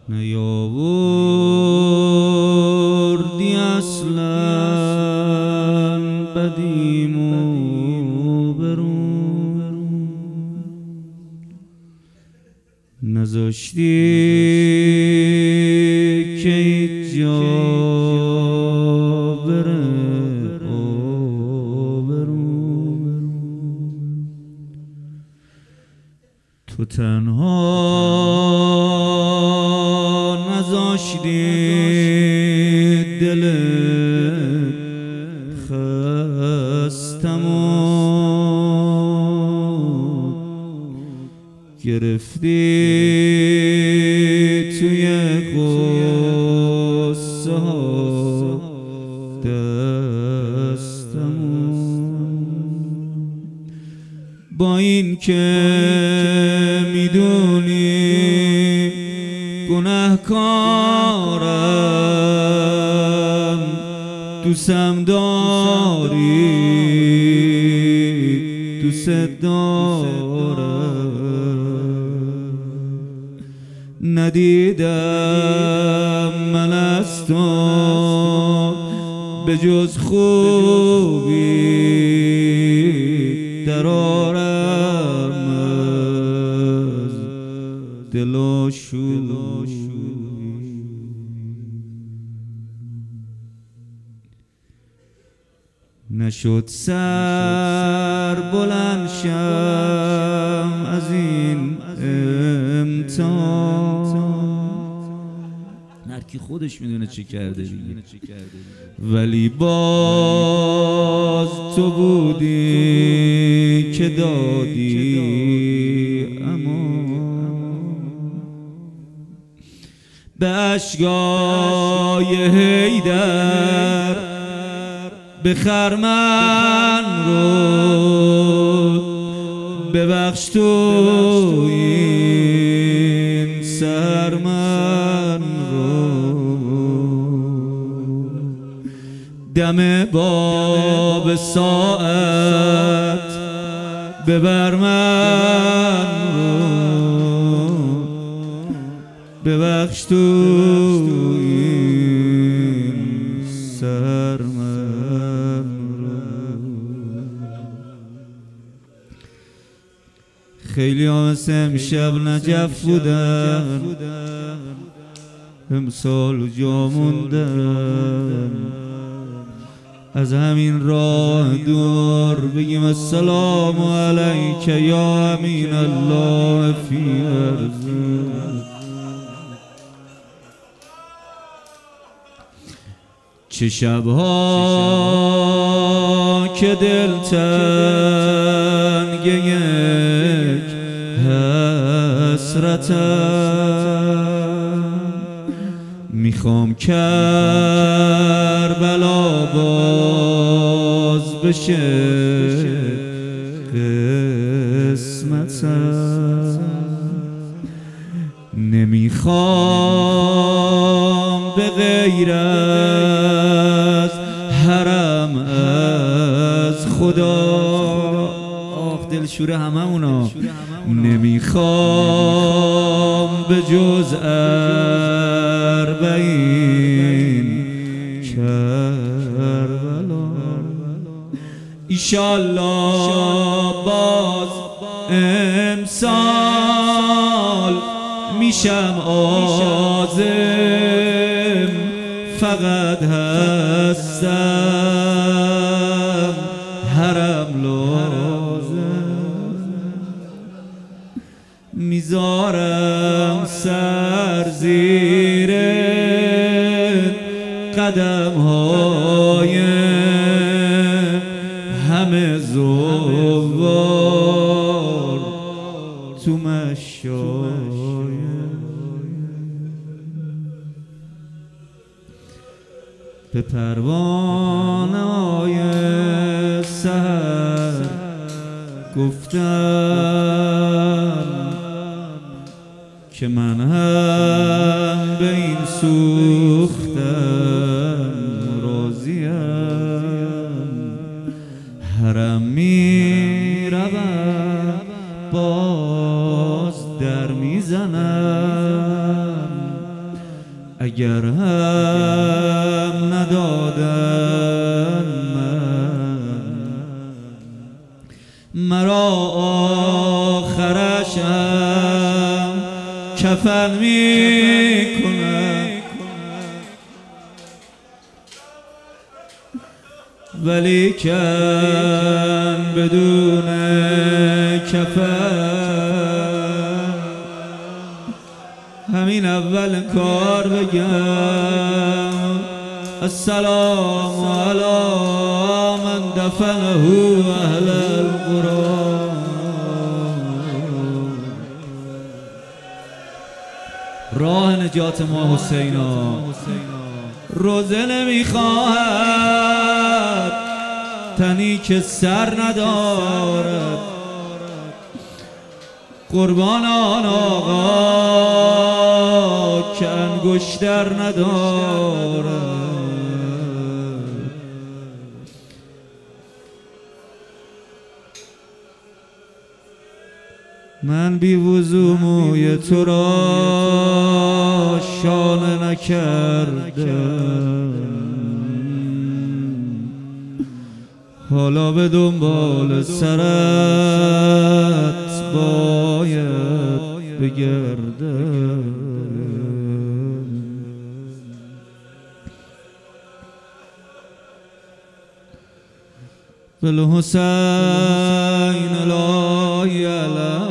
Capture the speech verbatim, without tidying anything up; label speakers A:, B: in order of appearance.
A: نیاوردی اصلا بدیمو برون، نذاشتی که هیچ جا بره آبرون. تو تنها نذاشتی دلت خستمون، گرفتی توی غصه ها دستمون. با این که میدونی گناهکارم، دوستم داری دوست دارم، ندیدم من از تو به جز خوبی، درارم از دل و شوری. نشد سر بلند شم از این امتحان، هر کی خودش میدونه چی کرده دیگه، ولی باز تو بودی که دادی اما به اشکای حیدر بخر من رو، ببخش تو این سر من رو. دم باب ساعت ببر من رو، ببخش تو این سر من رو. خیلی ها مثل امشب نجف بودن، امسال جا موندن، از همین راه دور بگیم السلام علیک یا امین الله فی ارض. چه شبها که دل تنگ یک حسرتم، میخوام کربلا باز بشه قسمتم، نمیخوام به غیر از حرم از خدا، آخ دلشور همه اونا، نمیخوام به جز اربعین کربلا. ایشالله باز امسال میشم عازم، فقط هستم حرم لازم، میذارم سر زیر قدم های همه زوار تو مشای. به پروانه های سحر گفتم که من هم به این سوختم راضیم، حرم می روم باز در می زنم، اگر هم ندادن من مرا آخرشم کفن می کنم، ولی کن بدون کفن همین اول کار بگم السلام علی من دفنه اهل القرآن. راه نجات ما حسینا، روزه نمیخواهد تنی که سر ندارد، قربان آن آقا که انگشتر ندارد. من بی وضو موی تو را شانه نکردم، حالا به دنبال سرت باید بگردم. بالحسین لا یعلم